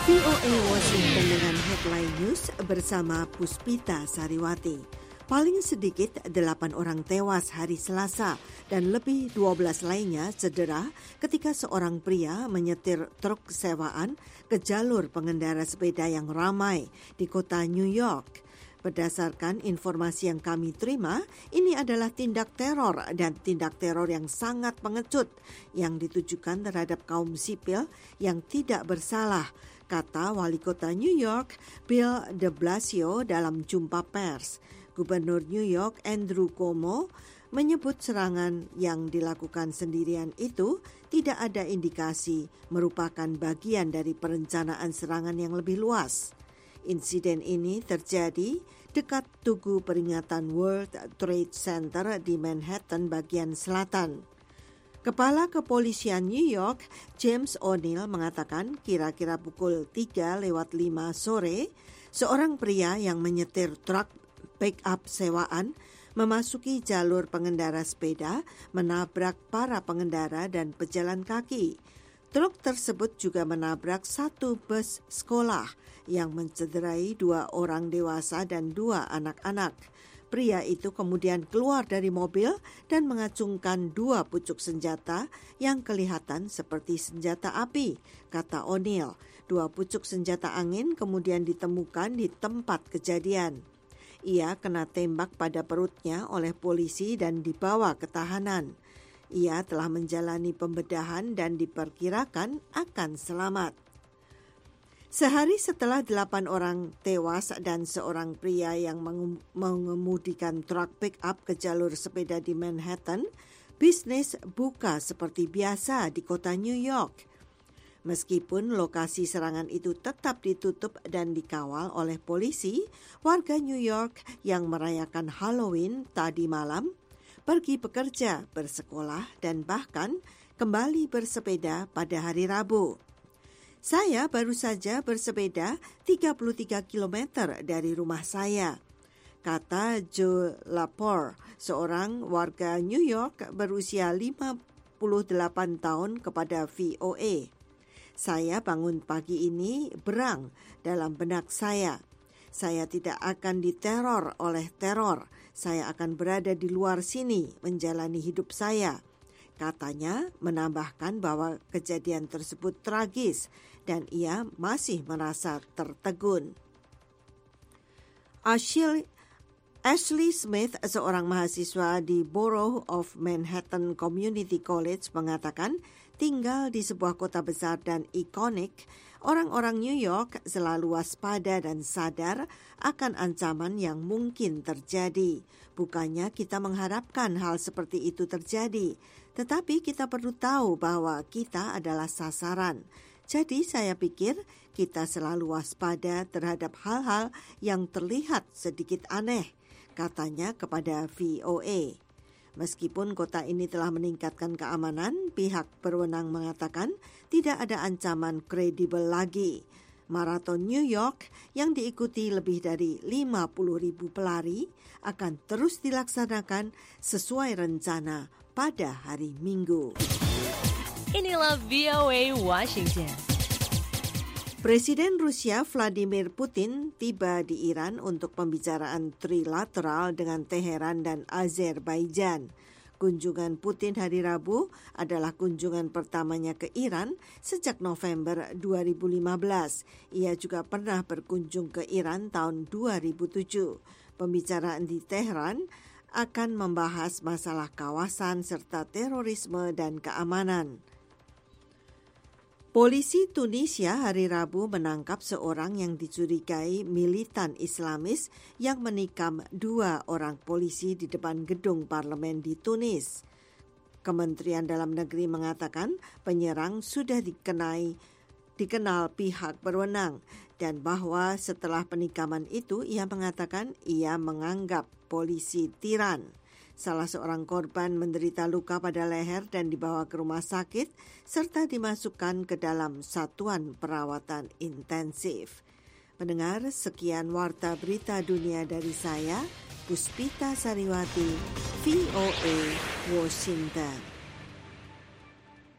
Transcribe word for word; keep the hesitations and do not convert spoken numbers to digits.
V O A Washington dengan headline news bersama Puspita Sariwati. Paling sedikit delapan orang tewas hari Selasa dan lebih dua belas lainnya cedera ketika seorang pria menyetir truk sewaan ke jalur pengendara sepeda yang ramai di kota New York. Berdasarkan informasi yang kami terima, ini adalah tindak teror dan tindak teror yang sangat pengecut yang ditujukan terhadap kaum sipil yang tidak bersalah, kata Wali Kota New York Bill de Blasio dalam jumpa pers. Gubernur New York Andrew Cuomo menyebut serangan yang dilakukan sendirian itu tidak ada indikasi merupakan bagian dari perencanaan serangan yang lebih luas. Insiden ini terjadi dekat tugu peringatan World Trade Center di Manhattan bagian selatan. Kepala Kepolisian New York, James O'Neill, mengatakan kira-kira pukul tiga lewat lima sore, seorang pria yang menyetir truk pick-up sewaan memasuki jalur pengendara sepeda, menabrak para pengendara dan pejalan kaki. Truk tersebut juga menabrak satu bus sekolah yang mencederai dua orang dewasa dan dua anak-anak. Pria itu kemudian keluar dari mobil dan mengacungkan dua pucuk senjata yang kelihatan seperti senjata api, kata O'Neill. Dua pucuk senjata angin kemudian ditemukan di tempat kejadian. Ia kena tembak pada perutnya oleh polisi dan dibawa ke tahanan. Ia telah menjalani pembedahan dan diperkirakan akan selamat. Sehari setelah delapan orang tewas dan seorang pria yang mengemudikan truk pick-up ke jalur sepeda di Manhattan, bisnis buka seperti biasa di kota New York. Meskipun lokasi serangan itu tetap ditutup dan dikawal oleh polisi, warga New York yang merayakan Halloween tadi malam pergi bekerja, bersekolah, dan bahkan kembali bersepeda pada hari Rabu. Saya baru saja bersepeda tiga puluh tiga kilometer dari rumah saya, kata Joe Lapore, seorang warga New York berusia lima puluh delapan tahun kepada V O A. Saya bangun pagi ini berang dalam benak saya. Saya tidak akan diteror oleh teror. Saya akan berada di luar sini menjalani hidup saya. Katanya menambahkan bahwa kejadian tersebut tragis dan ia masih merasa tertegun. Ashley, Ashley Smith, seorang mahasiswa di Borough of Manhattan Community College, mengatakan tinggal di sebuah kota besar dan ikonik, orang-orang New York selalu waspada dan sadar akan ancaman yang mungkin terjadi. Bukannya kita mengharapkan hal seperti itu terjadi, tetapi kita perlu tahu bahwa kita adalah sasaran. Jadi saya pikir kita selalu waspada terhadap hal-hal yang terlihat sedikit aneh, katanya kepada V O A. Meskipun kota ini telah meningkatkan keamanan, pihak berwenang mengatakan tidak ada ancaman kredibel lagi. Maraton New York yang diikuti lebih dari lima puluh ribu pelari akan terus dilaksanakan sesuai rencana pada hari Minggu. Inilah V O A Washington. Presiden Rusia Vladimir Putin tiba di Iran untuk pembicaraan trilateral dengan Teheran dan Azerbaijan. Kunjungan Putin hari Rabu adalah kunjungan pertamanya ke Iran sejak November dua ribu lima belas. Ia juga pernah berkunjung ke Iran tahun dua ribu tujuh. Pembicaraan di Teheran akan membahas masalah kawasan serta terorisme dan keamanan. Polisi Tunisia hari Rabu menangkap seorang yang dicurigai militan Islamis yang menikam dua orang polisi di depan gedung parlemen di Tunis. Kementerian Dalam Negeri mengatakan penyerang sudah dikenai, dikenal pihak berwenang dan bahwa setelah penikaman itu ia mengatakan ia menganggap polisi tiran. Salah seorang korban menderita luka pada leher dan dibawa ke rumah sakit serta dimasukkan ke dalam satuan perawatan intensif. Pendengar, sekian warta berita dunia dari saya, Puspita Sariwati, V O A, Washington.